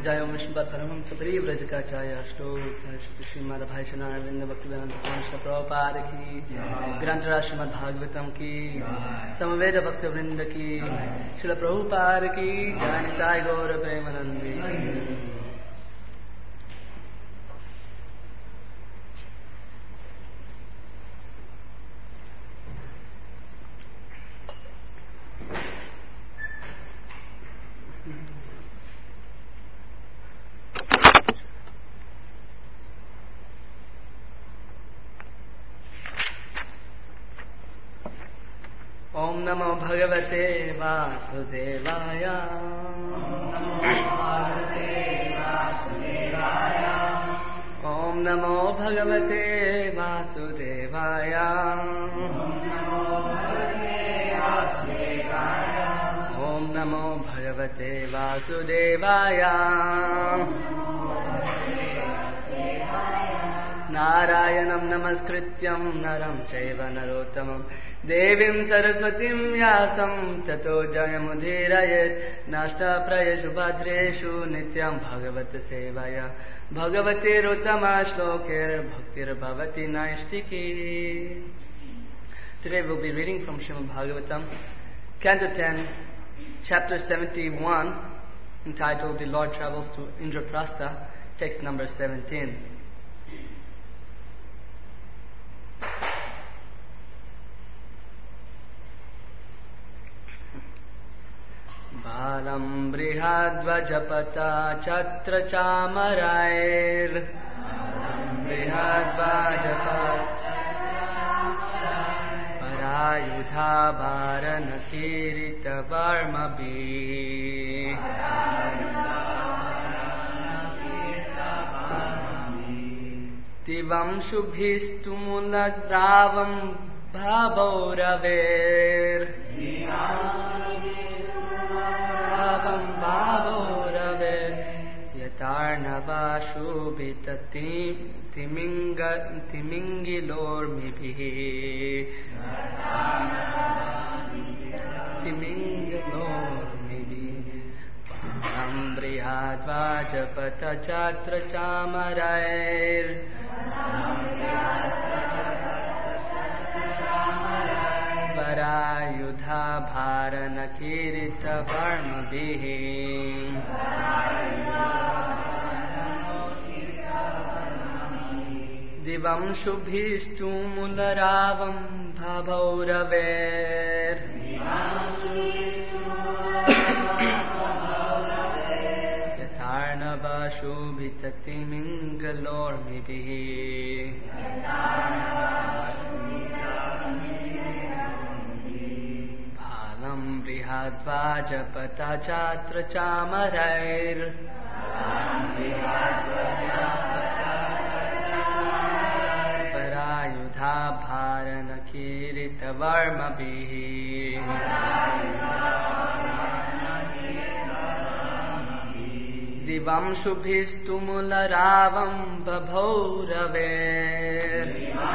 जय ओम परमहंस परिव्रजकाचार्य श्रीमद् भाई शनानंद भक्तिवेदांत स्वामी प्रभुपाद की, ग्रंथराज श्रीमद् भागवतम की, समवेद भक्त वृंद की, श्रील प्रभुपाद की जय। निताय गौर प्रेमानंदी। ओम नमो भगवते वासुदेवाय। ओम नमो भगवते वासुदेवाय। ओम नमो भगवते वासुदेवाय। नारायणं नमस्कृत्यं नरं चैव नरोत्तमं देवीं सरस्वतीं व्यासं ततो जयमुदीरयेत्। नष्टप्रायेषु भद्रेषु नित्यं भगवत सेवया भगवतीरुत्तमा श्लोकैर्भक्तिर्भवति नैष्टिकी। Today we'll be reading from Srimad Bhagavatam, Canto 10, Chapter 71, entitled The Lord Travels to Indraprastha, text number 17. बालं बृहद्वजपता छत्र चामरायर। परायुधा भारन कीरित वर्मभिः। दिवं शुभिस्तुमुलद्रावं भावौरवेर्। यतार्णवाशुभिततिमिङ्गिलोर्मिभिः। बालं बृहद्वजपत छत्र चामरायर। परायुधा भारन कीरित वर्मभिः। दिवं शुभिस्तुमुलरावं भवौरवेर्। यथार्णवशुभिततिमिङ्गलोर्मिभिः। बालं बृहद्वजपत छत्र चामरायर। परायुधा भारन कीरित वर्मभिः। दिवं शुभिस्तुमुलरावं बभौरवेर्।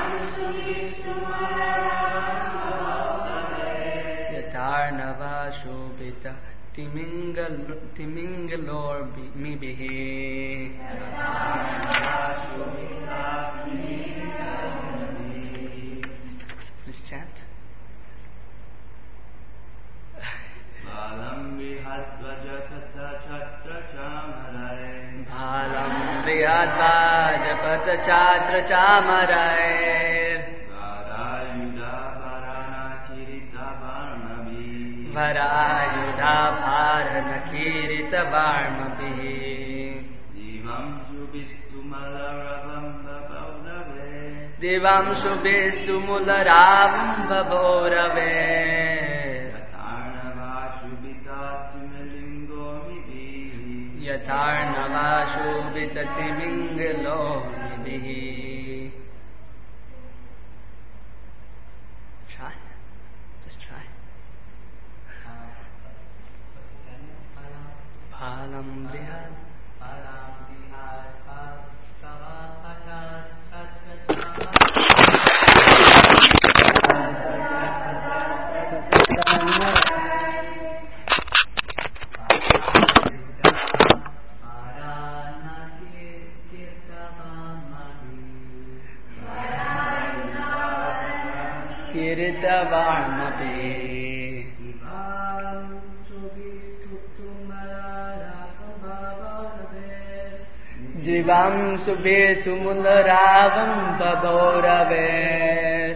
यथार्णवशुभित तिमिङ्गलोर्मिभिः। Please chant. Balam bihadvajapata chatra chamaraye. Balam bihadvajapata chatra chamaraye. Varayudha bharana kirita varmabhi. Divam shubhistumularavam babhaurave. Divam shubhistumularavam babhaurave. Yatharnavashubhitatimelingomibhi. Yatharnavashubhitatimelingomibhi. Balam brihad Kiritavarmapi. Divam subhetumularavam babhoraver.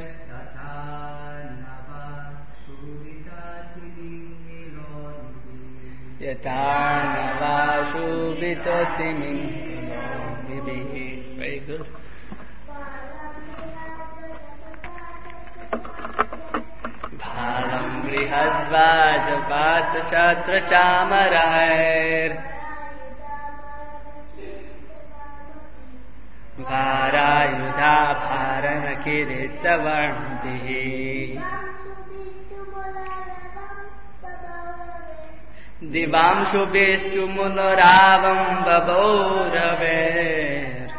Yatarnava shubhitatimingilonibihi. Very good. Bhalam brihadvajapata chatra chamarair. Varayudha bharana kirita varmdihi. Divam shubhestu munaravam babhoraver.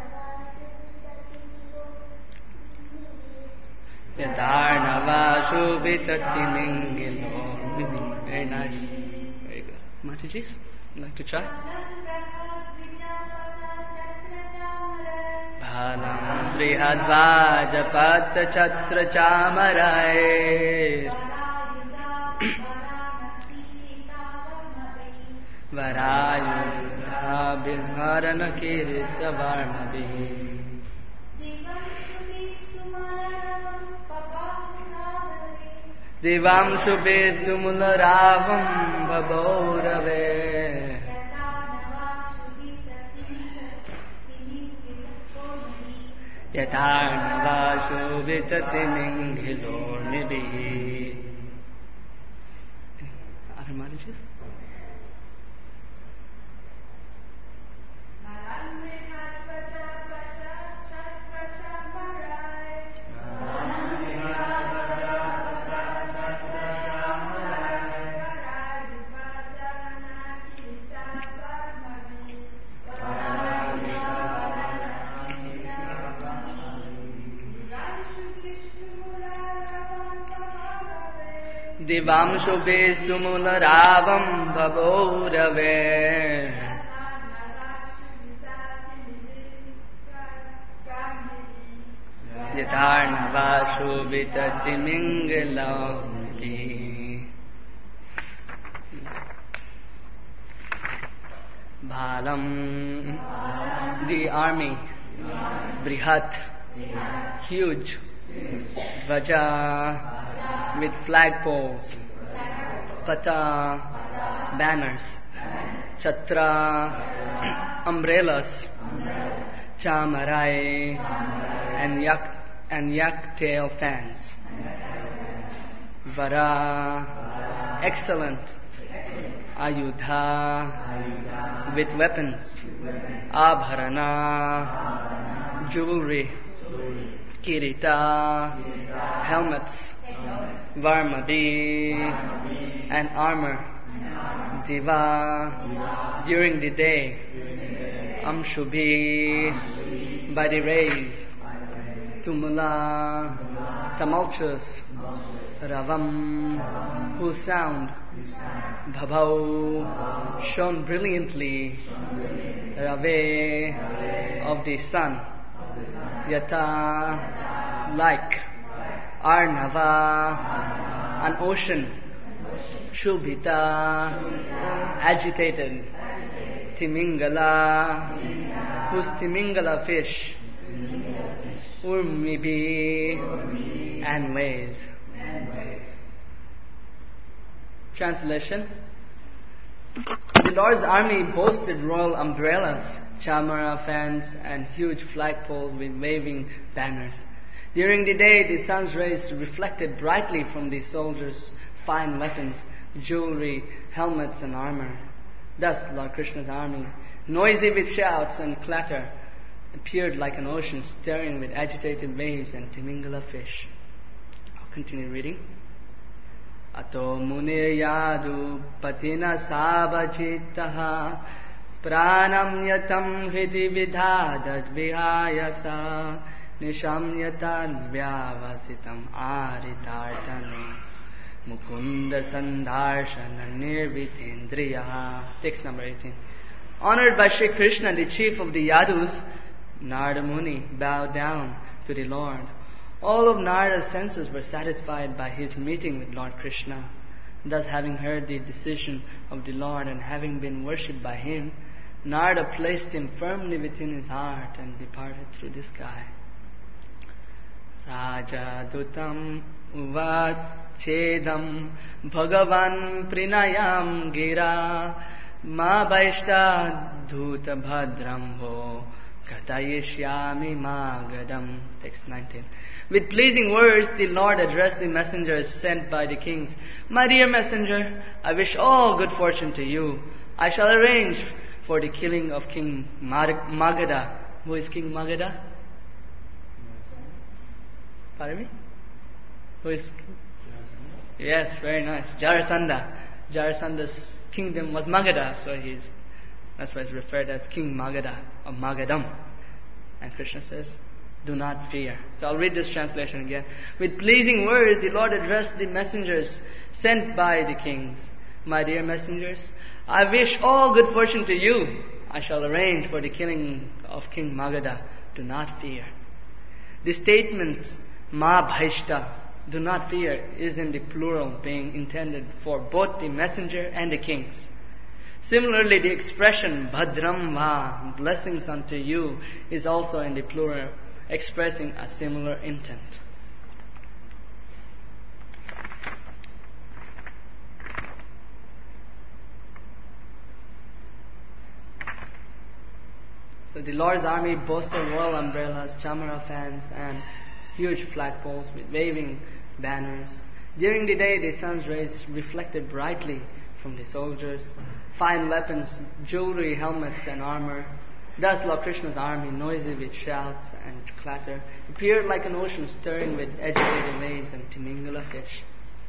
Yadarnava shubhitatimingilo. Very nice. Very good. Mataji, would like to try? Bhalam brihadvajapata chatra chamarair. Varayudha bharana kirita varmabihi. Divam shubhestu munaravam babhoraver. Yatarnava shubhitatimingilonibihi. Other marriages? Divam shubhestu munaravam babhoraver. Yatarnava shubhitatimingilonibihi. Bhalam, the army. Brihat, huge. Vaja, with flagpoles. Pata, banners. Chatra, umbrellas. Chamarai, and yak-tail fans. Vara, excellent. Ayudha, with weapons. Abharana, jewelry. Kirita, helmets. Varmabi, and armor. Diva, during the day. Amshubhi, by the rays. Tumula, tumultuous. Ravam, whose sound. Bhabau, shone brilliantly. Rave, of the sun. Yata, like. Arnava, an ocean. Shubhita, agitated. Timingala, whose Timingala fish. Urmibi, and waves. Translation. The Lord's army boasted royal umbrellas, chamara fans, and huge flagpoles with waving banners. During the day, the sun's rays reflected brightly from the soldiers' fine weapons, jewelry, helmets, and armor. Thus, Lord Krishna's army, noisy with shouts and clatter, appeared like an ocean stirring with agitated waves and Timingala fish. I'll continue reading. Ato mune yadu patina sabajitaha pranam yatam hridi vidhadat vihayasa nishamyatan vyavasitam aritartanu mukunda sandharshana nirvitendriya. Text number 18. Honored by Shri Krishna, the chief of the Yadus, Narada Muni bowed down to the Lord. All of Narada's senses were satisfied by his meeting with Lord Krishna. Thus, having heard the decision of the Lord and having been worshipped by him, Narada placed him firmly within his heart and departed through the sky. Raja Dutam Uvachedam Bhagavan Prinayam Gira Ma Vaishta Dhuta Bhadramho Katayishyami Magadam. Text 19. With pleasing words, the Lord addressed the messengers sent by the kings. My dear messenger, I wish all good fortune to you. I shall arrange for the killing of King Magadha. Who is King Magadha? Pardon me? Who is king? Yes, very nice. Jarasandha. Jarasanda's kingdom was Magadha, so that's why it's referred as King Magadha or Magadam. And Krishna says, do not fear. So I'll read this translation again. With pleasing words, the Lord addressed the messengers sent by the kings. My dear messengers, I wish all good fortune to you. I shall arrange for the killing of King Magadha. Do not fear. The statement, Ma Bhaishta, do not fear, is in the plural, being intended for both the messenger and the kings. Similarly, the expression Bhadram Va, blessings unto you, is also in the plural, expressing a similar intent. So the Lord's army boasted royal umbrellas, chamara fans, and huge flagpoles with waving banners. During the day, the sun's rays reflected brightly from the soldiers, fine weapons, jewelry, helmets, and armor. Thus Lord Krishna's army, noisy with shouts and clatter, appeared like an ocean stirring with agitated waves and timingala fish.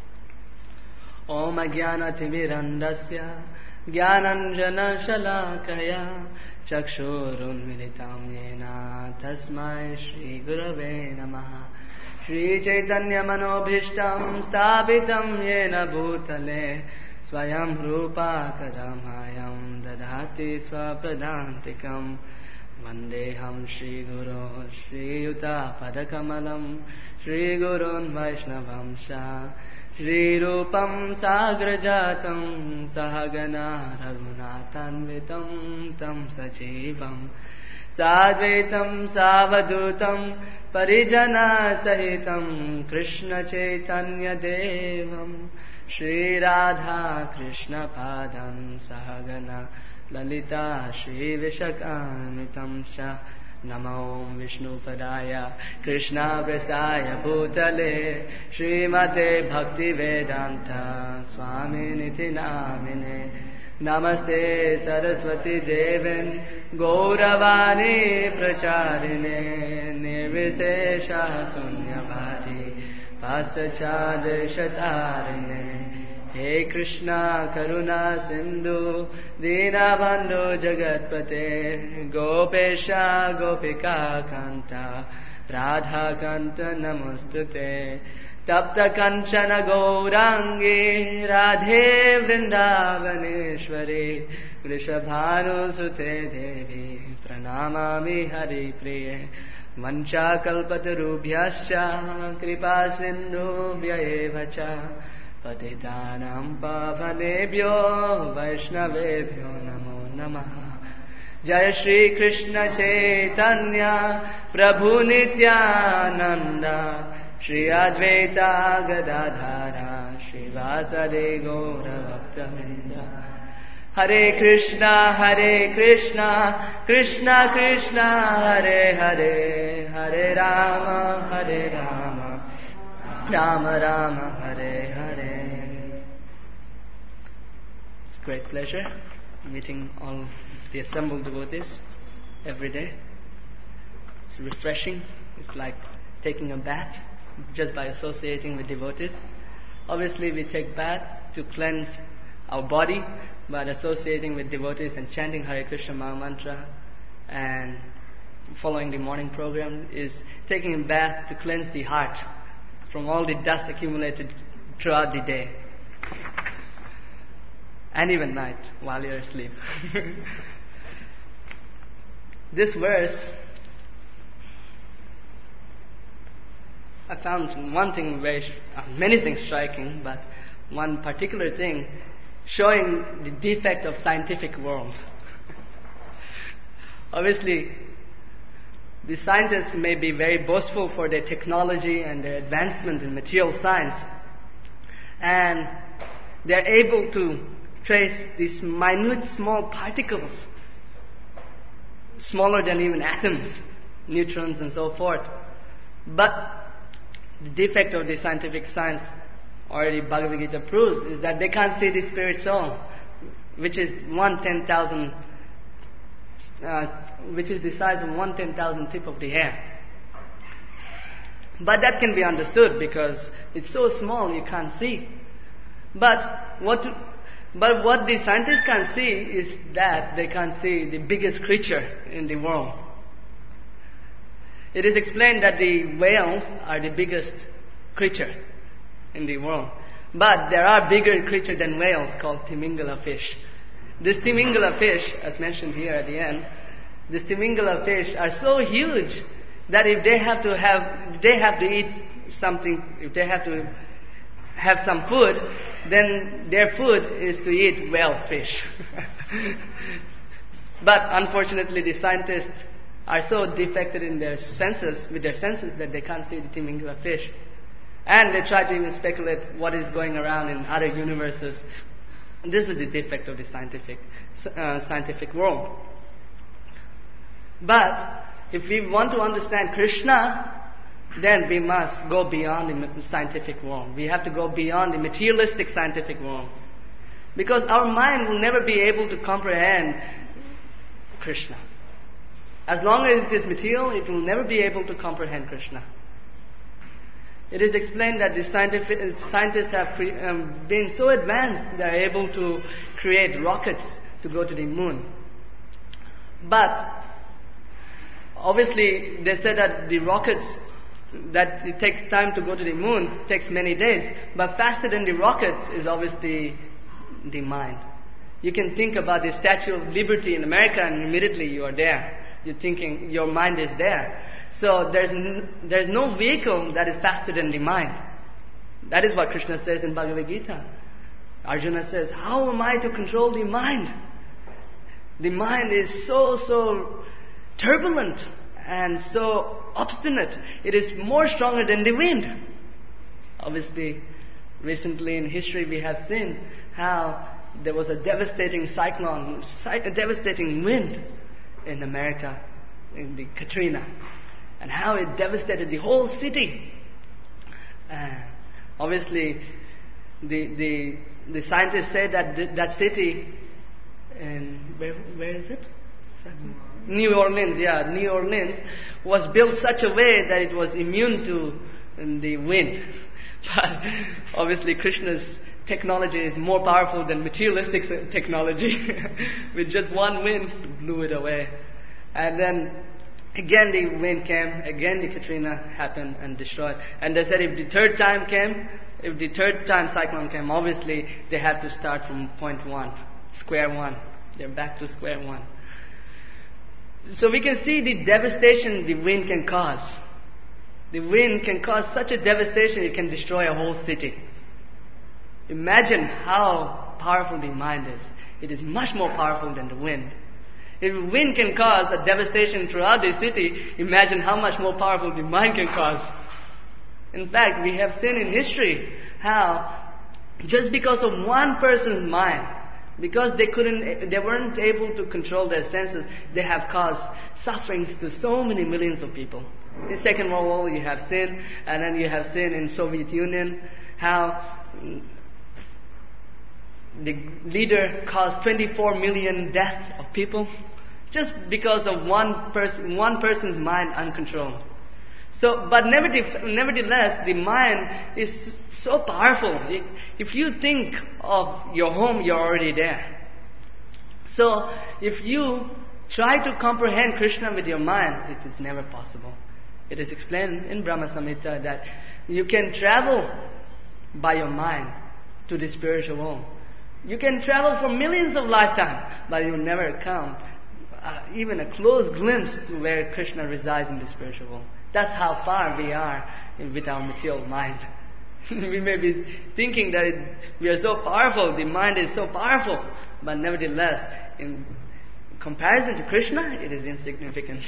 Om Ajnana Timirandasya Jnananjana Shalakaya Chakshurunmilitam Yena Tasmai Shri Gurave Namaha Shri Chaitanya Manobhishtam Sthapitam Yena Bhutale Swayam Rupa Karamayam Dadhati Swapradantikam Vandeham Shri Guru Shri Yuta Padakamalam Shri Gurun Vaishnavamsha Shri Rupam Sagrajatam Sahagana Raghunathanvitam Tam Sajivam Sadvaitam Savadutam Parijana Sahitam Krishna Chaitanya Devam Shri Radha Krishna Padam Sahagana Lalita Shri Vishakanitam Shah Namo Vishnu Padaya Krishna Prestaya Bhutale Srimate Bhakti Vedanta Swami Niti Namine Namaste Saraswati Devin Gauravani Pracharine Nirvisesha Sunyavadi Pasachad Shatarine He Krishna Karuna Sindhu Dinabandhu Jagatpate Gopesha Gopika Kanta Radha Kanta Namostute Tapta Kanchana Gaurangi Radhe Vrindavaneshwari Vrishabhanu Sute Devi Pranamami Hari Priye Vancha Kalpatarubhyascha Kripa Sindhu Vyayevacha Patitanam Pavanebhyo Vaishnavebhyo Namo Namaha Jai Shri Krishna Chaitanya Prabhu Nityananda Shri Advaita Gadadhara Shri Vasade Gaura Bhaktavinda Hare Krishna Krishna Krishna Hare Hare Hare Rama Rama Rama Hare Hare. It's a great pleasure meeting all the assembled devotees every day. It's refreshing. It's like taking a bath just by associating with devotees. Obviously we take bath to cleanse our body, but associating with devotees and chanting Hare Krishna Maha Mantra and following the morning program is taking a bath to cleanse the heart from all the dust accumulated throughout the day and even night while you're asleep. This verse I found one thing many things striking, but one particular thing showing the defect of scientific world. Obviously, the scientists may be very boastful for their technology and their advancement in material science, and they're able to trace these minute small particles, smaller than even atoms, neutrons and so forth. But the defect of the scientific science, already Bhagavad Gita proves, is that they can't see the spirit soul, which is which is the size of 1/10,000th tip of the hair. But that can be understood because it's so small you can't see. But what the scientists can't see is that they can't see the biggest creature in the world. It is explained that the whales are the biggest creature in the world. But there are bigger creatures than whales called Timingala fish. This Timingala fish, as mentioned here at the end, these Timingala fish are so huge that if they have to eat something, if they have to have some food, then their food is to eat whale fish. But unfortunately, the scientists are so defected in their senses, that they can't see the Timingala fish. And they try to even speculate what is going around in other universes. And this is the defect of the scientific world. But if we want to understand Krishna, then we must go beyond the scientific world. We have to go beyond the materialistic scientific world. Because our mind will never be able to comprehend Krishna. As long as it is material, it will never be able to comprehend Krishna. It is explained that the scientists have been so advanced, they are able to create rockets to go to the moon. But obviously, they said that the rockets, that it takes time to go to the moon, takes many days. But faster than the rocket is obviously the mind. You can think about the Statue of Liberty in America and immediately you are there. You're thinking, your mind is there. So there's no vehicle that is faster than the mind. That is what Krishna says in Bhagavad Gita. Arjuna says, how am I to control the mind? The mind is so turbulent and so obstinate. It is more stronger than the wind. Obviously, recently in history we have seen how there was a devastating cyclone, a devastating wind in America, in the Katrina, and how it devastated the whole city. Obviously, the scientists say that that city, in where is it? New Orleans, New Orleans was built such a way that it was immune to the wind. But obviously, Krishna's technology is more powerful than materialistic technology. With just one wind, blew it away. And then again the wind came, again the Katrina happened and destroyed. And they said if the third time cyclone came, obviously they had to start from point one, square one. They're back to square one. So we can see the devastation the wind can cause. The wind can cause such a devastation, it can destroy a whole city. Imagine how powerful the mind is. It is much more powerful than the wind. If wind can cause a devastation throughout the city, imagine how much more powerful the mind can cause. In fact, we have seen in history how just because of one person's mind, because they weren't able to control their senses, they have caused sufferings to so many millions of people. In Second World War you have seen, and then you have seen in Soviet Union how the leader caused 24 million deaths of people just because of one person's mind uncontrolled. So, but nevertheless, the mind is so powerful. If you think of your home, you're already there. So, if you try to comprehend Krishna with your mind, it is never possible. It is explained in Brahma Samhita that you can travel by your mind to the spiritual world. You can travel for millions of lifetimes, but you will never come even a close glimpse to where Krishna resides in the spiritual world. That's how far we are with our material mind. We may be thinking that we are so powerful, the mind is so powerful, but nevertheless, in comparison to Krishna, it is insignificant.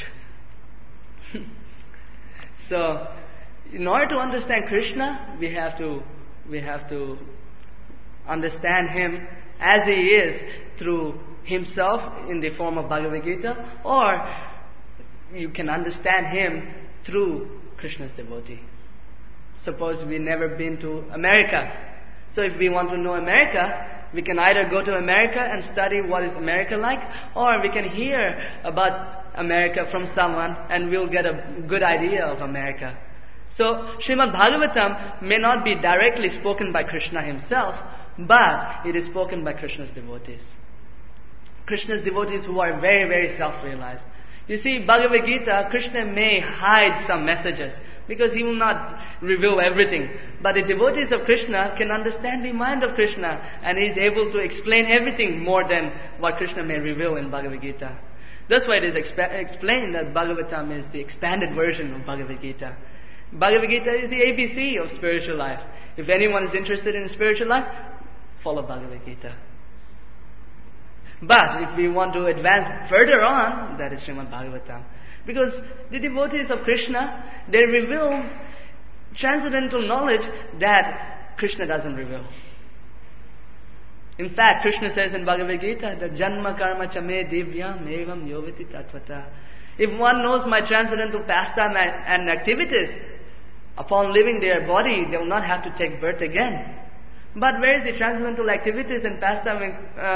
So, in order to understand Krishna, we have to understand Him as He is through Himself in the form of Bhagavad Gita, or you can understand Him through Krishna's devotee. Suppose we've never been to America. So if we want to know America, we can either go to America and study what is America like, or we can hear about America from someone and we'll get a good idea of America. So Srimad Bhagavatam may not be directly spoken by Krishna himself, but it is spoken by Krishna's devotees. Krishna's devotees who are very, very self-realized. You see, Bhagavad Gita, Krishna may hide some messages because He will not reveal everything. But the devotees of Krishna can understand the mind of Krishna, and He is able to explain everything more than what Krishna may reveal in Bhagavad Gita. That's why it is explained that Bhagavatam is the expanded version of Bhagavad Gita. Bhagavad Gita is the ABC of spiritual life. If anyone is interested in spiritual life, follow Bhagavad Gita. But if we want to advance further on, that is Srimad Bhagavatam. Because the devotees of Krishna, they reveal transcendental knowledge that Krishna doesn't reveal. In fact, Krishna says in Bhagavad Gita that Janma Karma Chame Divyam Evam Yovati Tatvata. If one knows my transcendental pastime and activities, upon leaving their body, they will not have to take birth again. But where is the transcendental activities and pastime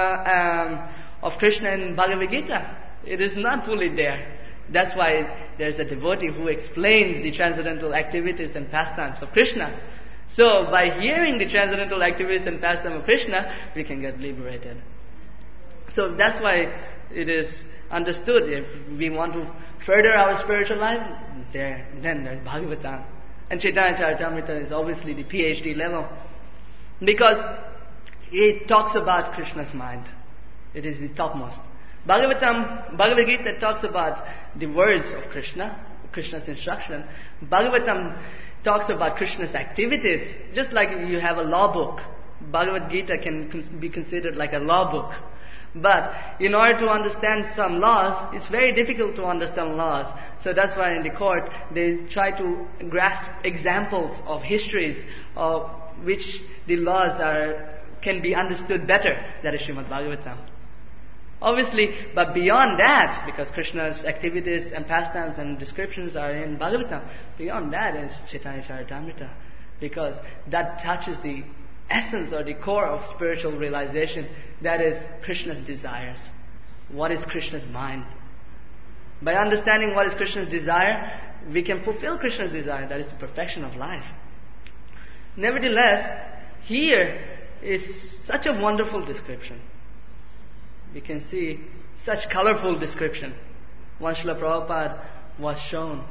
of Krishna in Bhagavad Gita? It is not fully there. That's why there's a devotee who explains the transcendental activities and pastimes of Krishna. So by hearing the transcendental activities and pastimes of Krishna, we can get liberated. So that's why it is understood, if we want to further our spiritual life, then there's Bhagavatam. And Chaitanya Charitamrita is obviously the PhD level, because it talks about Krishna's mind. It is the topmost. Bhagavad Gita talks about the words of Krishna, Krishna's instruction. Bhagavatam talks about Krishna's activities. Just like you have a law book, Bhagavad Gita can be considered like a law book. But in order to understand some laws, it's very difficult to understand laws. So that's why in the court, they try to grasp examples of histories of which the laws can be understood better. That is Srimad Bhagavatam. Obviously, but beyond that, because Krishna's activities and pastimes and descriptions are in Bhagavatam, beyond that is Chaitanya Charitamrita, because that touches the essence or the core of spiritual realization, that is Krishna's desires. What is Krishna's mind? By understanding what is Krishna's desire, we can fulfill Krishna's desire, that is the perfection of life. Nevertheless, here is such a wonderful description. We can see such colorful description. Once Srila Prabhupada was shown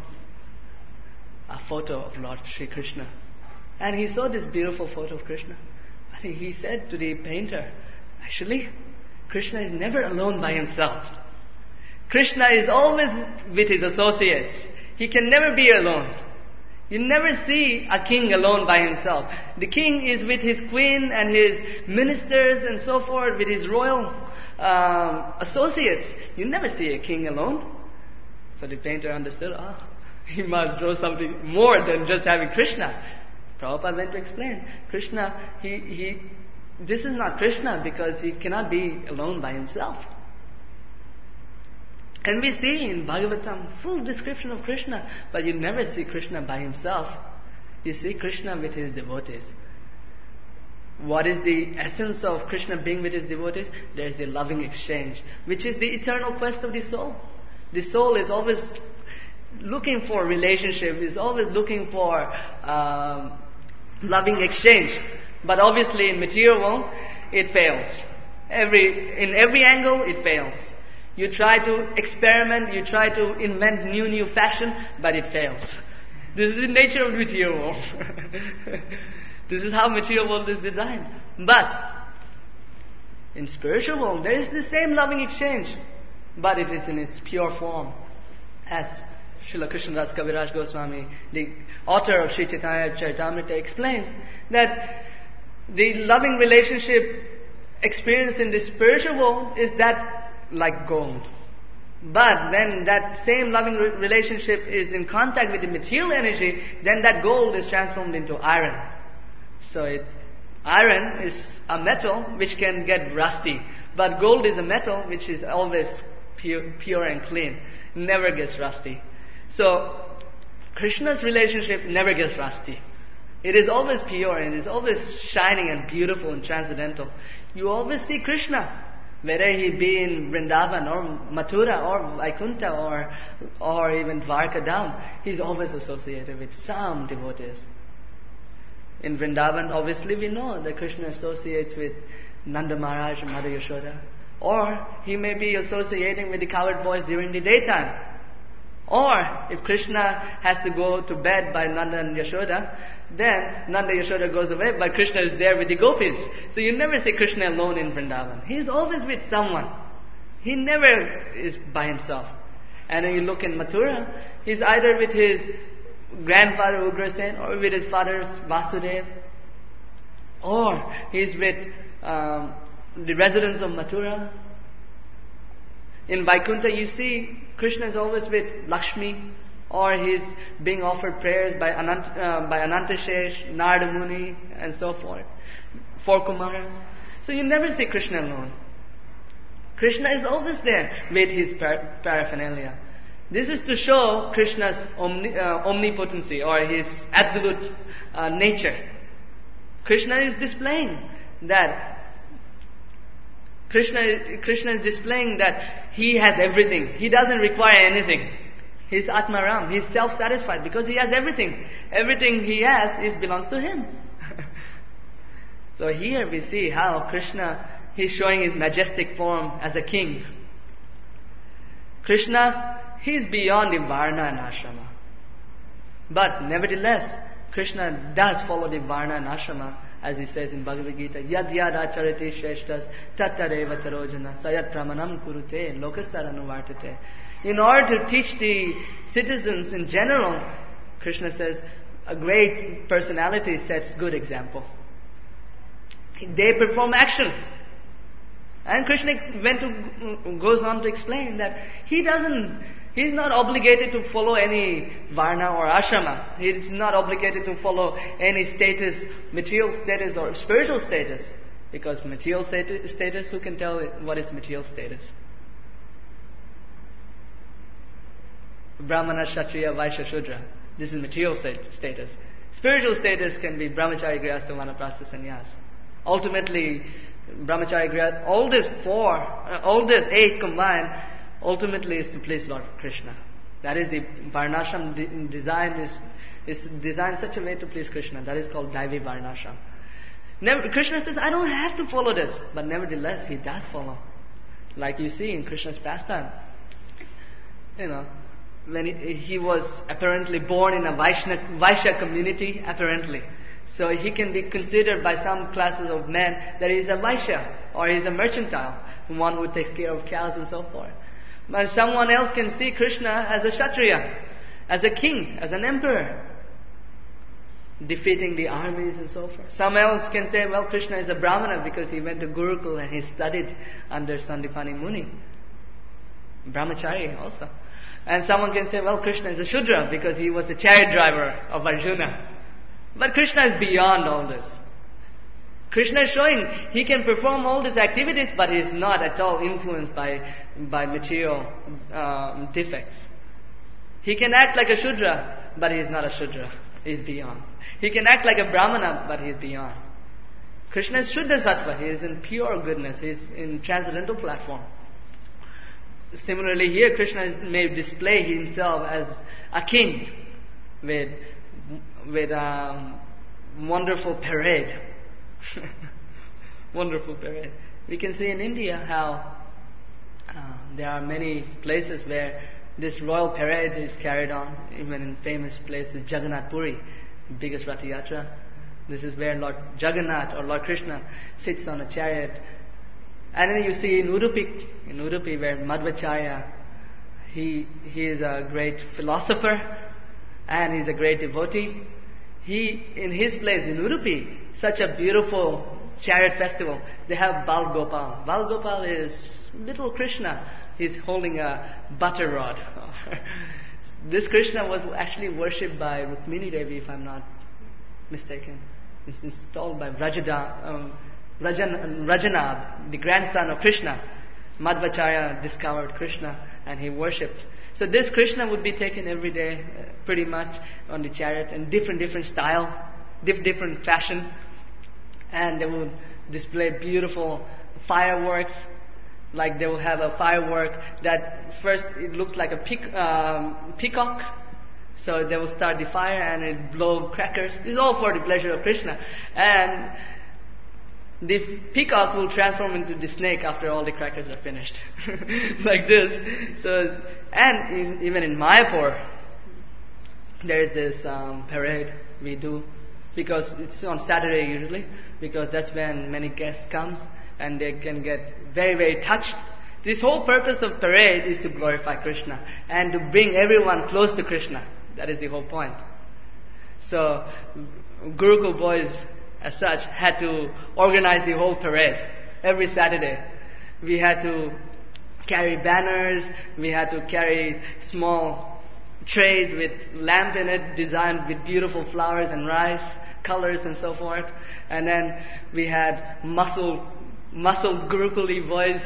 a photo of Lord Sri Krishna, and he saw this beautiful photo of Krishna. And he said to the painter, actually, Krishna is never alone by himself. Krishna is always with his associates. He can never be alone. You never see a king alone by himself. The king is with his queen and his ministers and so forth, with his royal associates. You never see a king alone. So the painter understood, he must draw something more than just having Krishna. Prabhupada went to explain, Krishna, this is not Krishna because he cannot be alone by himself. And we see in Bhagavatam full description of Krishna, but you never see Krishna by himself. You see Krishna with his devotees. What is the essence of Krishna being with his devotees? There is the loving exchange, which is the eternal quest of the soul. The soul is always looking for relationship, is always looking for loving exchange. But obviously in material world, it fails. In every angle, it fails. You try to experiment, you try to invent new fashion, but it fails. This is the nature of the material world. This is how material world is designed. But in spiritual world, there is the same loving exchange, but it is in its pure form. As Srila Krishnadas Kaviraj Goswami, the author of Sri Chaitanya Charitamrita, explains that the loving relationship experienced in the spiritual world is that like gold. But when that same loving relationship is in contact with the material energy, then that gold is transformed into iron. So iron is a metal which can get rusty, but gold is a metal which is always pure and clean, never gets rusty. So Krishna's relationship never gets rusty. It is always pure and it is always shining and beautiful and transcendental. You always see Krishna, whether he be in Vrindavan or Mathura or Vaikuntha or even Dwarka down, he's always associated with some devotees. In Vrindavan, obviously we know that Krishna associates with Nanda Maharaj and Mother Yashoda. Or he may be associating with the cowherd boys during the daytime. Or if Krishna has to go to bed by Nanda and Yashoda, then Nanda Yashoda goes away, but Krishna is there with the gopis. So you never see Krishna alone in Vrindavan. He's always with someone. He never is by himself. And when you look in Mathura, he's either with his grandfather Ugrasen or with his father Vasudev, or he's with the residents of Mathura. In Vaikuntha you see Krishna is always with Lakshmi, or he's being offered prayers by Anantashesh, Narada Muni and so forth, 4 Kumaras. So you never see Krishna alone. Krishna is always there with his paraphernalia. This is to show Krishna's omnipotency or his absolute nature. Krishna is displaying that Krishna is displaying that he has everything. He doesn't require anything. He's Atmaram. He's self-satisfied because he has everything. Everything he has belongs to him. So here we see how Krishna, he's showing his majestic form as a king. Krishna, he's beyond the Varna and Ashrama. But nevertheless, Krishna does follow the Varna and Ashrama, as he says in Bhagavad Gita, Yad yad acharati shreshtas tattareva sarojana sayat pramanam kurute lokastaranuvartate. In order to teach the citizens in general, Krishna says, a great personality sets good example. They perform action. And Krishna goes on to explain that he's not obligated to follow any varna or ashrama. He's not obligated to follow any status, material status or spiritual status. Because material status, who can tell what is material status? Brahmana, Kshatriya, Vaishya, Shudra. This is material status. Spiritual status can be brahmachari, grihastha, vanaprastha, sannyas. Ultimately, brahmachari, grihastha, all these 8 combined, ultimately is to please Lord Krishna. That is the Varnashram design is designed such a way to please Krishna. That is called Daivi Varnashram. Krishna says, I don't have to follow this. But nevertheless, he does follow. Like you see in Krishna's pastime. When he was apparently born in a Vaishya community, apparently. So he can be considered by some classes of men that he is a Vaishya, or he is a mercantile, one who takes care of cows and so forth. But someone else can see Krishna as a Kshatriya, as a king, as an emperor, defeating the armies and so forth. Some else can say, well, Krishna is a Brahmana because he went to Gurukul and he studied under Sandipani Muni. Brahmachari also. And someone can say, well, Krishna is a Shudra because he was the chariot driver of Arjuna. But Krishna is beyond all this. Krishna is showing he can perform all these activities, but he is not at all influenced by material defects. He can act like a Shudra, but he is not a Shudra. He is beyond. He can act like a Brahmana, but he is beyond. Krishna is Shuddha Sattva. He is in pure goodness. He is in transcendental platform. Similarly here, Krishna may display himself as a king with wonderful parade. Wonderful parade. We can see in India how there are many places where this royal parade is carried on, even in famous places, Jagannath Puri, biggest Rath Yatra. This is where Lord Jagannath or Lord Krishna sits on a chariot. And then you see in Udupi where Madhvacharya, He is a great philosopher and he's a great devotee. In his place in Udupi, such a beautiful chariot festival, they have Bal Gopal. Bal Gopal is little Krishna. He's holding a butter rod. This Krishna was actually worshipped by Rukmini Devi, if I'm not mistaken. It's installed by Rajanab, the grandson of Krishna. Madhvacharya discovered Krishna and he worshipped. So this Krishna would be taken every day, pretty much, on the chariot in different style, different fashion. And they would display beautiful fireworks. Like they will have a firework that first it looks like a peacock. So they will start the fire and it blow crackers. This is all for the pleasure of Krishna. And the peacock will transform into the snake after all the crackers are finished. Like this. So, and even in Mayapur, there is this parade we do. Because it's on Saturday usually. Because that's when many guests comes. And they can get very touched. This whole purpose of parade is to glorify Krishna and to bring everyone close to Krishna. That is the whole point. So Gurukul boys as such had to organize the whole parade every Saturday. We had to carry banners, we had to carry small trays with lamp in it designed with beautiful flowers and rice colors and so forth. And then we had muscle Gurukuli boys,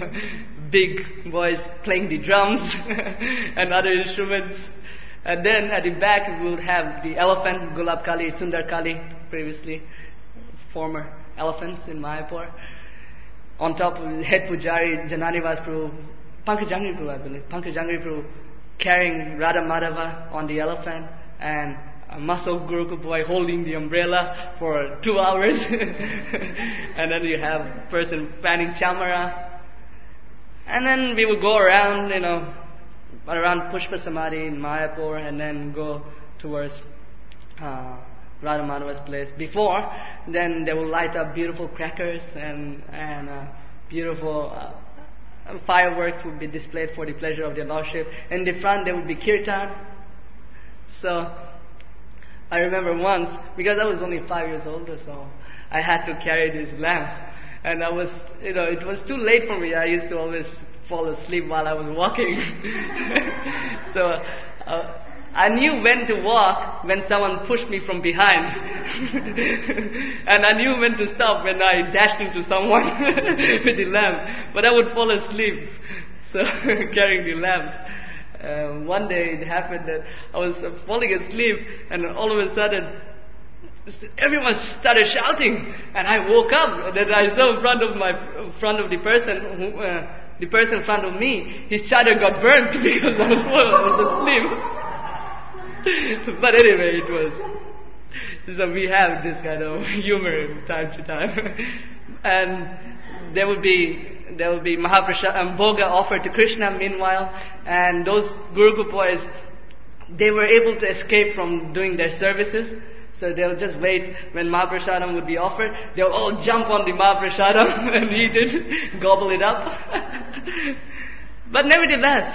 big boys playing the drums and other instruments. And then at the back we would have the elephant, Gulab Kali, Sundar Kali, previously, former elephants in Mayapur. On top of the head pujari, Jananivas Prabhu, Pankajangri Prabhu, I believe, Pankajangri Prabhu carrying Radha Madhava on the elephant, and a muscle Gurukul boy holding the umbrella for 2 hours. And then you have a person fanning chamara. And then we would go around, around Pushpa Samadhi in Mayapur and then go towards Radha Madhava's place. Before, then they will light up beautiful crackers and beautiful fireworks would be displayed for the pleasure of their Lordship. In the front there would be kirtan. So I remember once, because I was only 5 years old or so, I had to carry these lamps. And I was, it was too late for me. I used to always fall asleep while I was walking. So I knew when to walk when someone pushed me from behind. And I knew when to stop when I dashed into someone with the lamp. But I would fall asleep, so carrying the lamps. One day it happened that I was falling asleep and all of a sudden everyone started shouting and I woke up and then I saw in front of the person in front of me, his chadar got burnt because I was asleep. But anyway, it was, so we have this kind of humor from time to time. And there will be Mahaprasad and Bhoga offered to Krishna meanwhile, and those Gurukul boys, they were able to escape from doing their services, so they'll just wait when Mahaprasadam would be offered. They'll all jump on the Mahaprasadam and eat it, gobble it up. But nevertheless,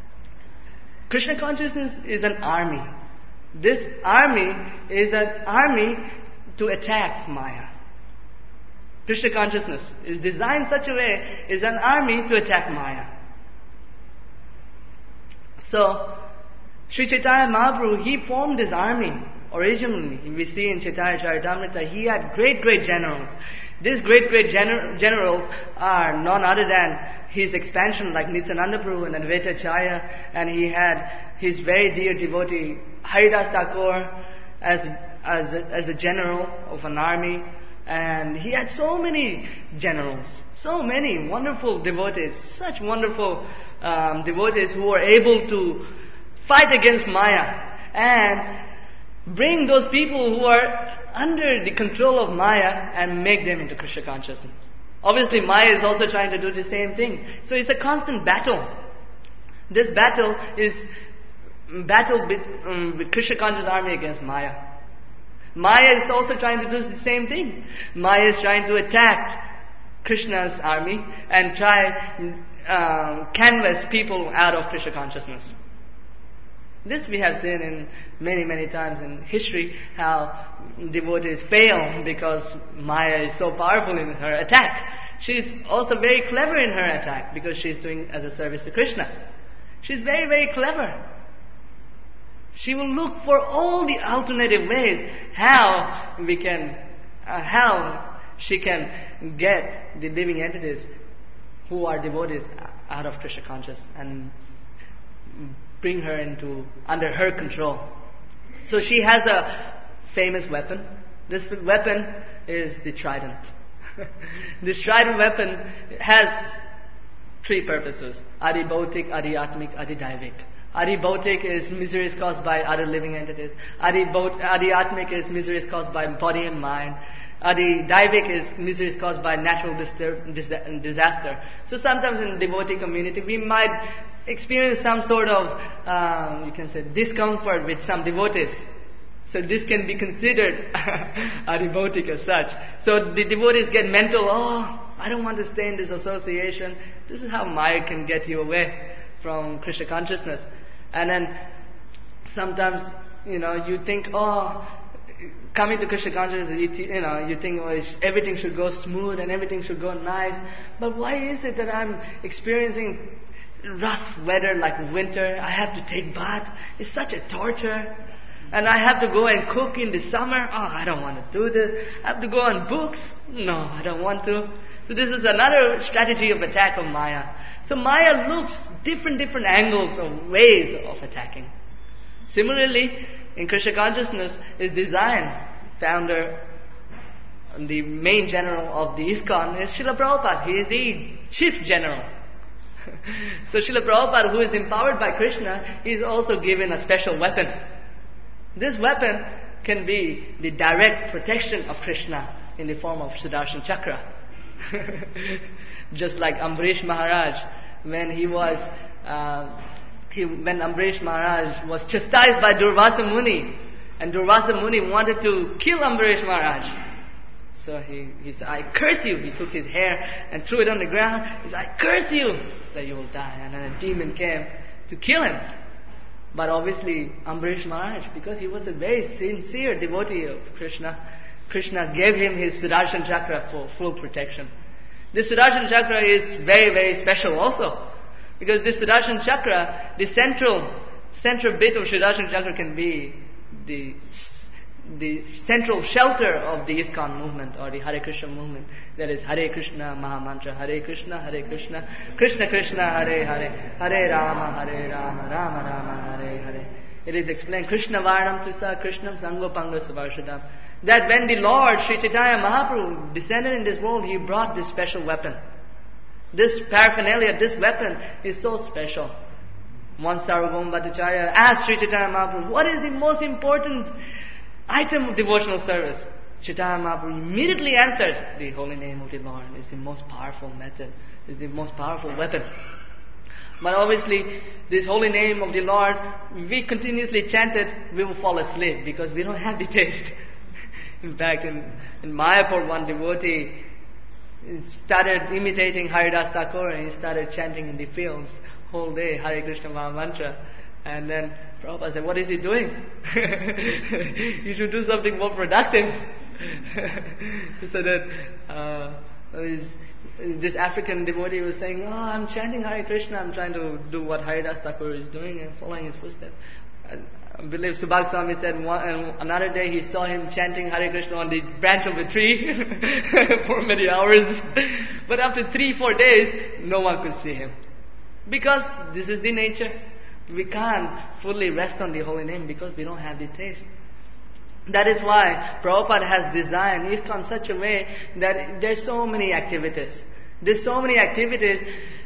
Krishna consciousness is an army. This army is an army to attack Maya. Krishna consciousness is designed such a way, is an army to attack Maya. So, Sri Chaitanya Mahaprabhu, he formed this army originally. We see in Chaitanya Charitamrita, he had great generals. These great generals are none other than his expansion like Nityananda Prabhu and Advaita Acharya, and he had his very dear devotee Haridas Thakur as a general of an army. And he had so many generals, so many wonderful devotees, such wonderful devotees who were able to fight against Maya and bring those people who are under the control of Maya and make them into Krishna consciousness. Obviously Maya is also trying to do the same thing. So it's a constant battle. This battle is with Krishna conscious army against Maya. Maya is also trying to do the same thing. Maya is trying to attack Krishna's army and try canvas people out of Krishna consciousness. This we have seen in many times in history, how devotees fail because Maya is so powerful in her attack. She's also very clever in her attack because she's doing as a service to Krishna. She's very clever. She will look for all the alternative ways how she can get the living entities who are devotees out of Krishna conscious and bring her under her control. So she has a famous weapon. This weapon is the trident. This trident weapon has three purposes: Adi Bhautik, Adi Atmik, Adi Daivik. Adi Bhautik is miseries caused by other living entities. Adi Atmik is miseries caused by body and mind. Adi Daivik is miseries caused by natural disaster. So sometimes in the devotee community we might experience some sort of, you can say, discomfort with some devotees. So this can be considered Adi Bhautik as such. So the devotees get mental, I don't want to stay in this association. This is how Maya can get you away from Krishna consciousness. And then sometimes, you think, coming to Krishna consciousness, you think everything should go smooth and everything should go nice. But why is it that I'm experiencing rough weather like winter? I have to take bath. It's such a torture. And I have to go and cook in the summer. I don't want to do this. I have to go on books. No, I don't want to. So this is another strategy of attack of Maya. So Maya looks different angles of ways of attacking. Similarly, in Krishna consciousness is design. Founder, the main general of the ISKCON is Srila Prabhupada. He is the chief general. So Srila Prabhupada, who is empowered by Krishna, is also given a special weapon. This weapon can be the direct protection of Krishna in the form of Sudarshan Chakra. Just like Ambarish Maharaj, when Ambarish Maharaj was chastised by Durvasa Muni, and Durvasa Muni wanted to kill Ambarish Maharaj. So he said, I curse you. He took his hair and threw it on the ground. He said, I curse you that you will die. And then a demon came to kill him. But obviously, Ambarish Maharaj, because he was a very sincere devotee of Krishna, Krishna gave him his Sudarshan Chakra for full protection. This Sudarshan Chakra is very special also. Because this Sudarshan Chakra, the central bit of Sudarshan Chakra can be the central shelter of the ISKCON movement or the Hare Krishna movement. That is Hare Krishna Mahamantra, Hare Krishna, Krishna Krishna, Hare Hare, Hare Rama, Rama Rama, Hare Hare. It is explained, Krishna Varnam Trisa Krishnam Sangopanga Savarshadam, that when the Lord Sri Chaitanya Mahaprabhu descended in this world, he brought this special weapon. This paraphernalia, this weapon is so special. Once Sarvabhauma Bhattacharya asked Sri Chaitanya Mahaprabhu, what is the most important item of devotional service? Chaitanya Mahaprabhu immediately answered, the holy name of the Lord is the most powerful method, is the most powerful weapon. But obviously, this holy name of the Lord, we continuously chant it, we will fall asleep because we don't have the taste. In fact, in Mayapur, one devotee started imitating Haridas Thakur and he started chanting in the fields whole day, Hare Krishna Mahamantra. And then Prabhupada said, what is he doing? You should do something more productive. So that this African devotee was saying, I'm chanting Hare Krishna, I'm trying to do what Haridas Thakur is doing and following his footsteps. I believe Subhag Swami said another day he saw him chanting Hare Krishna on the branch of a tree for many hours. But after 3-4 days, no one could see him. Because this is the nature. We can't fully rest on the holy name because we don't have the taste. That is why Prabhupada has designed ISKCON in such a way that there's so many activities. There's so many activities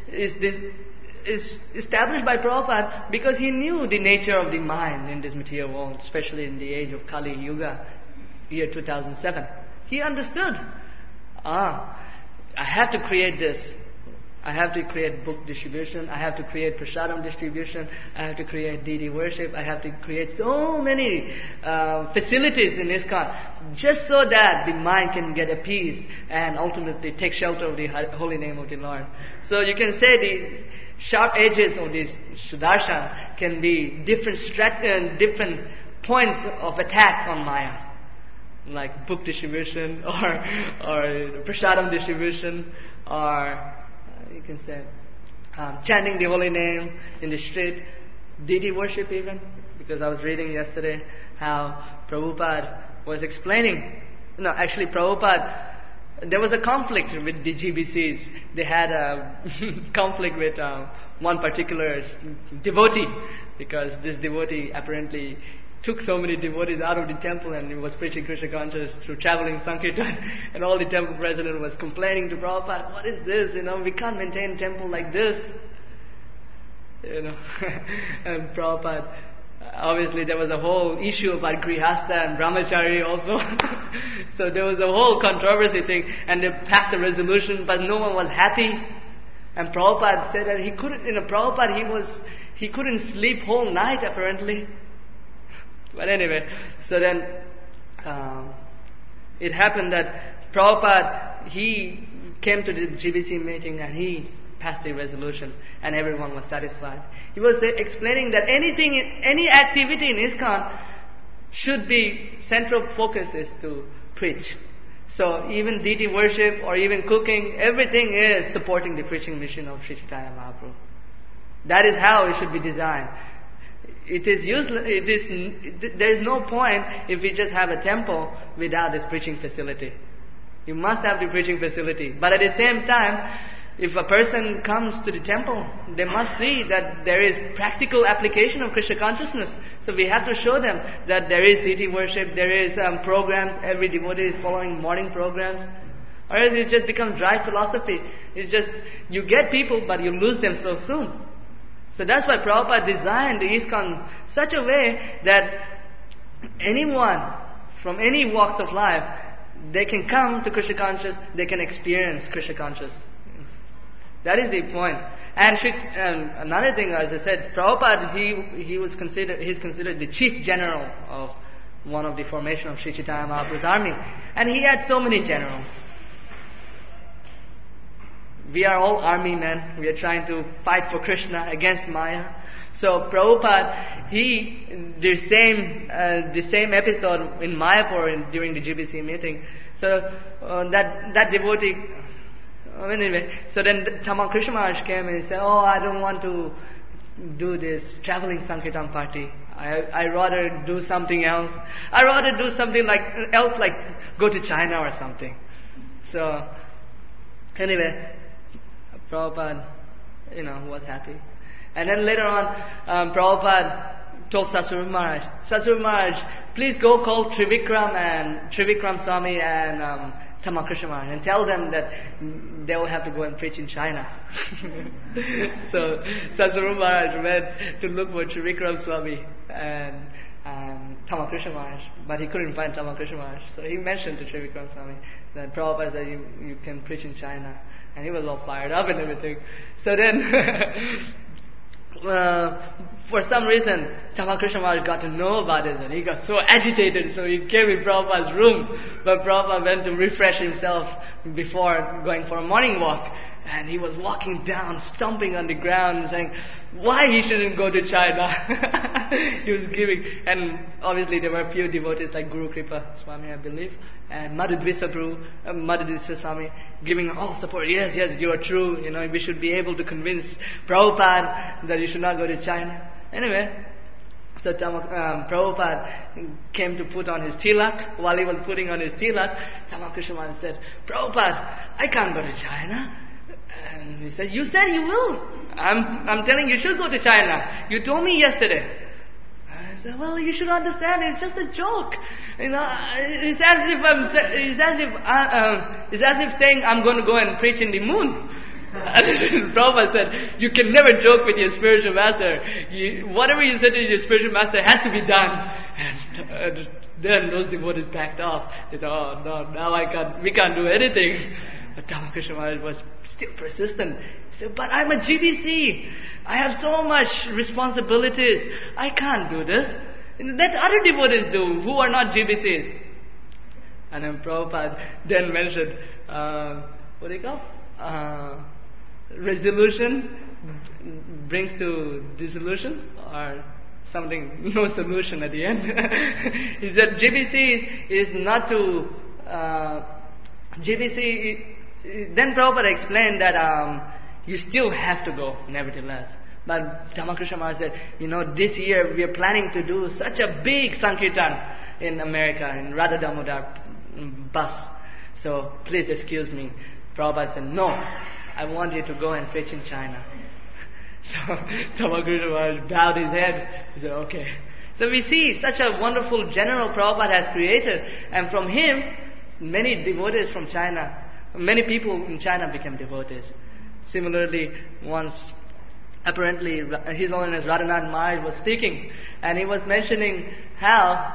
is established by Prabhupada because he knew the nature of the mind in this material world, especially in the age of Kali Yuga, year 2007. He understood, I have to create this I have to create book distribution. I have to create prasadam distribution. I have to create deity worship. I have to create so many facilities in ISKCON just so that the mind can get appeased and ultimately take shelter of the holy name of the Lord. So you can say the sharp edges of this sudarshan can be different points of attack on Maya, like book distribution or prasadam distribution, or you can say chanting the holy name in the street, deity worship even, because I was reading yesterday how Prabhupada was explaining. No, actually Prabhupada, there was a conflict with the GBCs. They had a conflict with one particular devotee, because this devotee apparently took so many devotees out of the temple and he was preaching Krishna consciousness through traveling Sankirtan, and all the temple president was complaining to Prabhupada, what is this? We can't maintain a temple like this. And Prabhupada, obviously there was a whole issue about Grihastha and Brahmachari also. So there was a whole controversy thing, and they passed a resolution, but no one was happy. And Prabhupada said that he couldn't sleep whole night apparently. But anyway, so then it happened that Prabhupada, he came to the GBC meeting and he passed the resolution and everyone was satisfied. He was explaining that any activity in ISKCON should be, central focus is to preach. So even deity worship or even cooking, everything is supporting the preaching mission of Sri Chaitanya Mahaprabhu. That is how it should be designed. It is useless. There is no point if we just have a temple without this preaching facility. You must have the preaching facility. But at the same time, if a person comes to the temple, they must see that there is practical application of Krishna consciousness. So we have to show them that there is deity worship, there is programs, every devotee is following morning programs. Or else it just becomes dry philosophy. You get people but you lose them so soon. So that's why Prabhupada designed the ISKCON such a way that anyone from any walks of life, they can come to Krishna conscious, they can experience Krishna conscious. That is the point. And another thing, as I said, Prabhupada, he's considered the chief general of one of the formation of Sri Chaitanya Mahaprabhu's army. And he had so many generals. We are all army men. We are trying to fight for Krishna against Maya. So Prabhupada, the same episode in Mayapur during the GBC meeting. So that devotee, anyway, so then Tamal Krishna Maharaj came and he said, I don't want to do this traveling Sankirtan party. I rather do something else. I rather do something else like go to China or something. So anyway, Prabhupada, was happy. And then later on, Prabhupada told Satsvarupa Maharaj, Satsvarupa Maharaj, please go call Trivikram Swami and Tamal Krishna Maharaj and tell them that they will have to go and preach in China. So Satsvarupa Maharaj went to look for Trivikram Swami and Tamal Krishna Maharaj, but he couldn't find Tamal Krishna Maharaj. So he mentioned to Trivikram Swami that Prabhupada said you can preach in China. And he was all fired up and everything. So then, for some reason, Tamal Krishna Maharaj got to know about it and he got so agitated. So he came in Prabhupada's room. But Prabhupada went to refresh himself before going for a morning walk. And he was walking down, stomping on the ground, saying why he shouldn't go to China. He was giving, and obviously there were a few devotees like Guru Kripa Swami, I believe, and Madhudvisa Swami giving all support. Yes, you are true. We should be able to convince Prabhupada that you should not go to China. Anyway, so Prabhupada came to put on his tilak. While he was putting on his tilak, Tamal Krishna Maharaj said, Prabhupada, I can't go to China. And he said, you said you will. I'm telling you should go to China. You told me yesterday. I said, well, you should understand, it's just a joke. It's as if saying I'm going to go and preach in the moon. Prabhupada said, you can never joke with your spiritual master. Whatever you said to your spiritual master has to be done. And then those devotees backed off. They said, oh no, now we can't do anything. But Ramakrishna Maharaj was still persistent. He said, but I'm a GBC. I have so much responsibilities. I can't do this. Let other devotees do who are not GBCs. And then Prabhupada then mentioned, what do you call? Resolution brings to dissolution, or something, no solution at the end. He said GBC is not to, then Prabhupada explained that you still have to go, nevertheless. But Ramakrishna Maharaj said, this year we are planning to do such a big Sankirtan in America, in Radha Damodar bus. So please excuse me. Prabhupada said, no, I want you to go and preach in China. So Ramakrishna Maharaj bowed his head. He said, okay. So we see such a wonderful general Prabhupada has created, and from him, many devotees from China, many people in China became devotees. Similarly, once, apparently, His Holiness Radhanath Maharaj was speaking, and he was mentioning how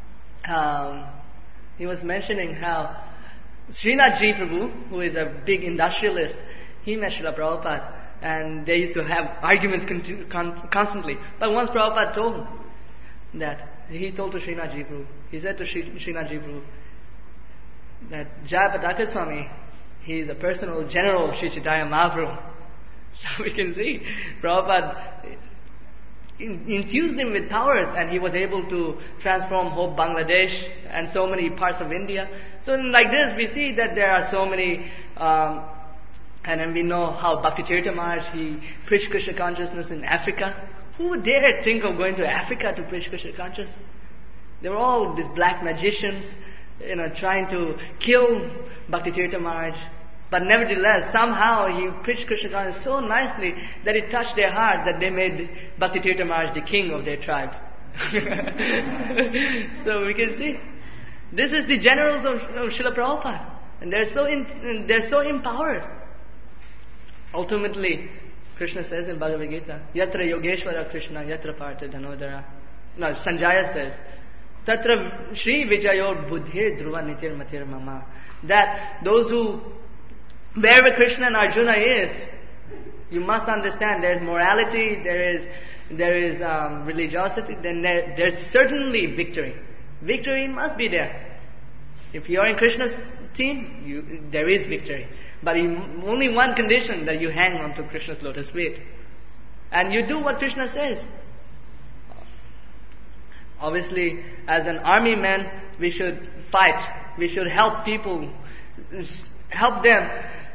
Srinath Ji Prabhu, who is a big industrialist, he met Srila Prabhupada, and they used to have arguments constantly. But once Prabhupada told him that, he told to Srinath Ji Prabhu, he said to Srinath Ji Prabhu that Jayapataka Swami, he is a personal general of Sri Chaitanya Mahaprabhu. So we can see Prabhupada infused him with powers, and he was able to transform whole Bangladesh and so many parts of India. So like this, we see that there are so many, and then we know how Bhakti-tirtha Maharaj, he preached Krishna consciousness in Africa. Who would dare think of going to Africa to preach Krishna consciousness? They were all these black magicians, trying to kill Bhakti-tirtha Maharaj. But nevertheless, somehow he preached Krishna consciousness so nicely that it touched their heart that they made Bhakti-tirtha Maharaj the king of their tribe. So we can see, this is the generals of Srila Prabhupada, and they're so empowered. Ultimately, Krishna says in Bhagavad Gita, Yatra Yogeshwara Krishna, Yatra Partha Dhanodara. No, Sanjaya says, Tatra Shri Vijayo Buddhir Dhruva Nitir Matir Mama. That those who, wherever Krishna and Arjuna is, you must understand there is morality, there is religiosity, then there's certainly victory. Victory must be there. If you are in Krishna's team, there is victory. But in only one condition, that you hang on to Krishna's lotus feet. And you do what Krishna says. Obviously, as an army man, we should fight. We should help people, help them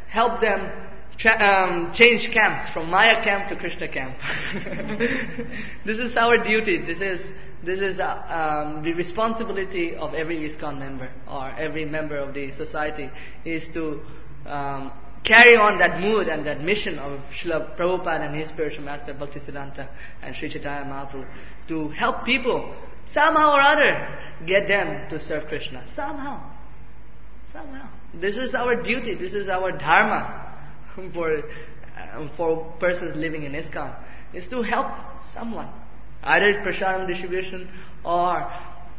change camps from Maya camp to Krishna camp. This is our duty. This is the responsibility of every ISKCON member, or every member of the society, is to carry on that mood and that mission of Srila Prabhupada and his spiritual master Bhaktisiddhanta and Sri Chaitanya Mahaprabhu, to help people somehow or other get them to serve Krishna. Somehow. This is our duty. This is our dharma for persons living in ISKCON, is to help someone, either prasadam distribution or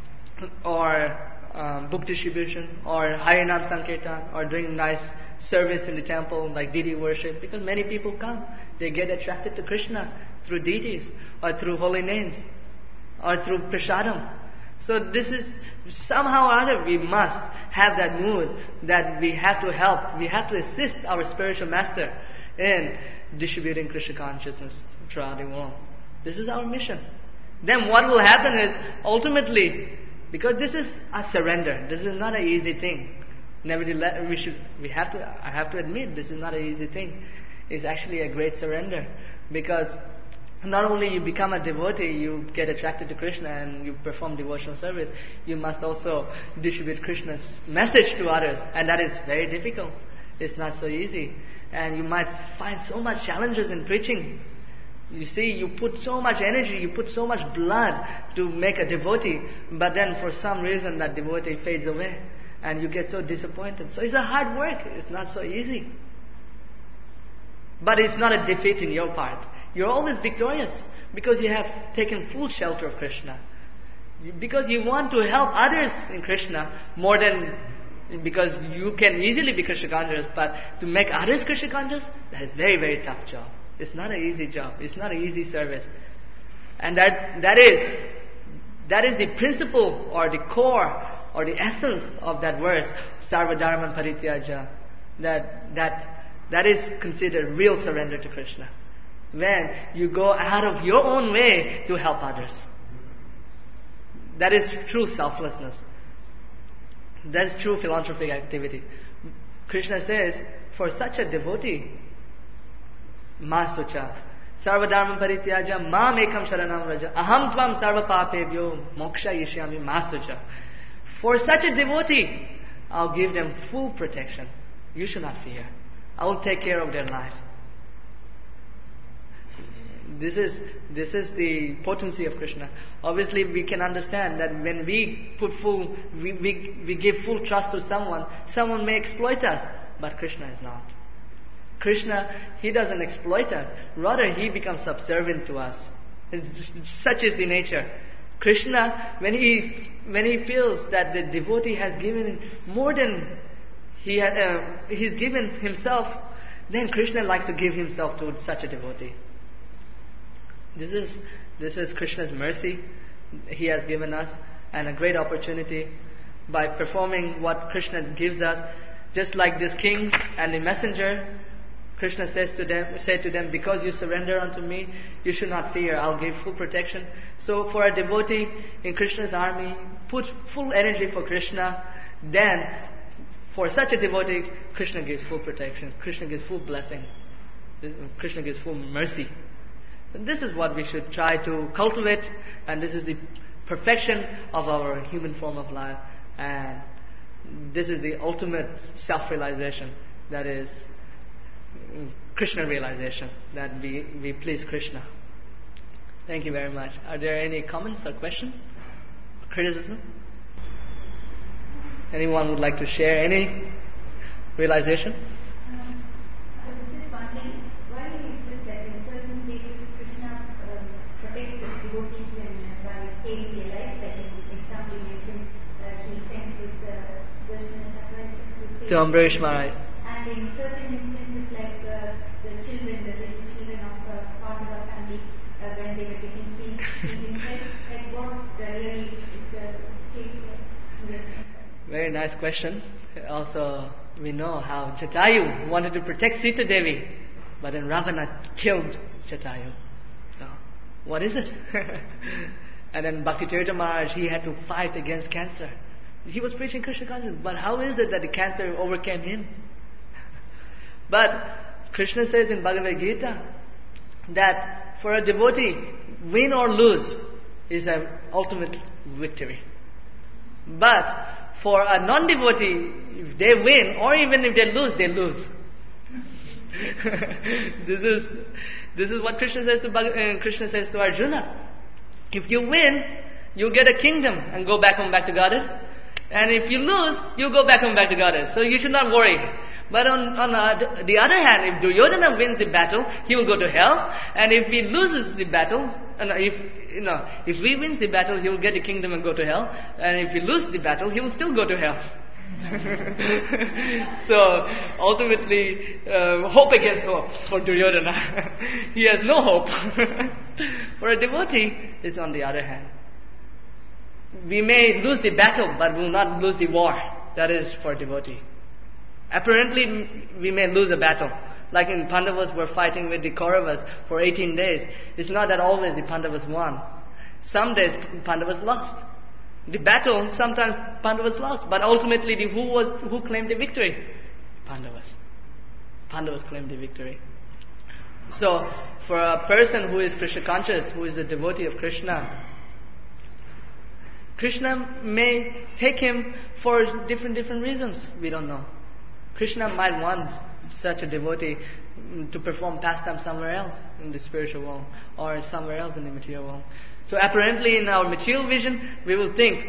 book distribution, or Harinam Sankirtan, or doing nice service in the temple like deity worship, because many people come, they get attracted to Krishna through deities, or through holy names, or through prasadam. So this is, somehow or other, we must have that mood that we have to help, we have to assist our spiritual master in distributing Krishna consciousness throughout the world. This is our mission. Then what will happen is, ultimately, because this is a surrender, this is not an easy thing. Nevertheless, I have to admit, this is not an easy thing. It's actually a great surrender, because not only you become a devotee, you get attracted to Krishna and you perform devotional service, you must also distribute Krishna's message to others, and that is very difficult. It's not so easy, and you might find so much challenges in preaching. You see, you put so much energy, you put so much blood to make a devotee, but then for some reason that devotee fades away, and you get so disappointed. So it's a hard work. It's not so easy. But it's not a defeat in your part. You're always victorious, because you have taken full shelter of Krishna. Because you want to help others in Krishna more than because you can easily be Krishna conscious, but to make others Krishna conscious, that is very, very tough job. It's not an easy job. It's not an easy service. And that is the principle or the core or the essence of that verse, Sarva Dharman Parityaja. That is considered real surrender to Krishna. When you go out of your own way to help others. That is true selflessness. That is true philanthropic activity. Krishna says, for such a devotee, ma sucha, sarva dharma parityaja, mam ekam sharanam raja, aham tvam sarva papebhyo, moksha yishyami ma sucha. For such a devotee, I'll give them full protection. You should not fear. I will take care of their life. This is the potency of Krishna. Obviously, we can understand that when we give full trust to someone may exploit us, but Krishna is not. Krishna, He doesn't exploit us. Rather, He becomes subservient to us. Such is the nature. Krishna, when he feels that the devotee has given more than he's given himself, then Krishna likes to give himself to such a devotee. This is Krishna's mercy He has given us, and a great opportunity by performing what Krishna gives us. Just like these kings and the messenger, Krishna said to them, because you surrender unto me, you should not fear, I'll give full protection. So for a devotee in Krishna's army, put full energy for Krishna, then for such a devotee, Krishna gives full protection, Krishna gives full blessings, Krishna gives full mercy. So this is what we should try to cultivate, and this is the perfection of our human form of life, and this is the ultimate self-realization, that is Krishna realization, that we please Krishna. Thank you very much. Are there any comments or questions? Criticism? Anyone would like to share any realization? I was just wondering, why is it that in certain cases Krishna protects his devotees by saving their lives? Like in example you mentioned, he sent his Sudarshana Chakra To Ambarish Maharaj. And in certain instances, like the little children of Pandava family, when they were getting killed, he himself, like what really is the case like? Very nice question. Also, we know how Jatayu wanted to protect Sita Devi, but then Ravana killed Jatayu. So, what is it? And then Bhakti-tirtha Maharaj, he had to fight against cancer. He was preaching Krishna consciousness, but how is it that the cancer overcame him? But Krishna says in Bhagavad Gita that for a devotee, win or lose is an ultimate victory. But for a non-devotee, if they win or even if they lose, they lose. This is what Krishna says to Arjuna. If you win, you get a kingdom and go back home back to Godhead. And if you lose, you go back home back to Godhead. So you should not worry. But on the other hand, if Duryodhana wins the battle, he will go to hell. And if he loses the battle, if he wins the battle, he will get the kingdom and go to hell. And if he loses the battle, he will still go to hell. So ultimately, hope against hope for Duryodhana. He has no hope. For a devotee, it's on the other hand. We may lose the battle, but we will not lose the war. That is for a devotee. Apparently, we may lose a battle. Like in Pandavas were fighting with the Kauravas for 18 days. It's not that always the Pandavas won. Some days Pandavas lost. The battle, sometimes Pandavas lost. But ultimately, who claimed the victory? Pandavas. Pandavas claimed the victory. So, for a person who is Krishna conscious, who is a devotee of Krishna, Krishna may take him for different reasons. We don't know. Krishna might want such a devotee to perform pastime somewhere else in the spiritual world or somewhere else in the material world. So apparently in our material vision, we will think,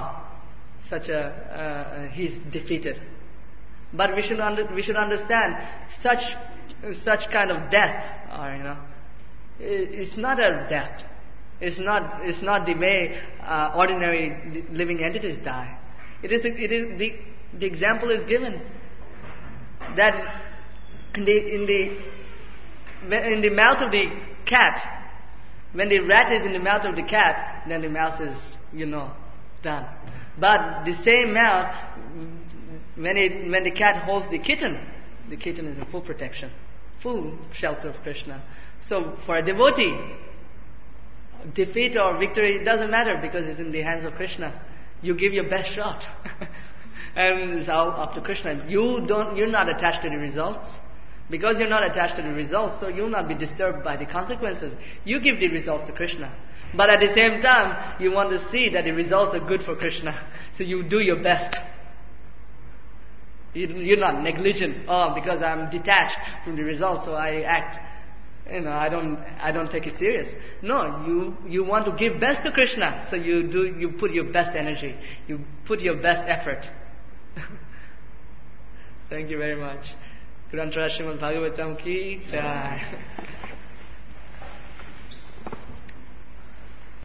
he's defeated. But we should understand such kind of death, it's not a death. It's not the way ordinary living entities die. It is the example is given that in the mouth of the cat, when the rat is in the mouth of the cat, then the mouse is, done. But the same mouth, when the cat holds the kitten is in full protection, full shelter of Krishna. So for a devotee, defeat or victory, it doesn't matter because it's in the hands of Krishna. You give your best shot. And it's all up to Krishna. You're not attached to the results. Because you're not attached to the results, so you'll not be disturbed by the consequences. You give the results to Krishna. But at the same time, you want to see that the results are good for Krishna. So you do your best. You're not negligent. Because I'm detached from the results, so I act. I don't take it serious. No, you want to give best to Krishna, so you put your best energy. You put your best effort. Thank you very much. Granth Srimad Bhagavatam ki jai.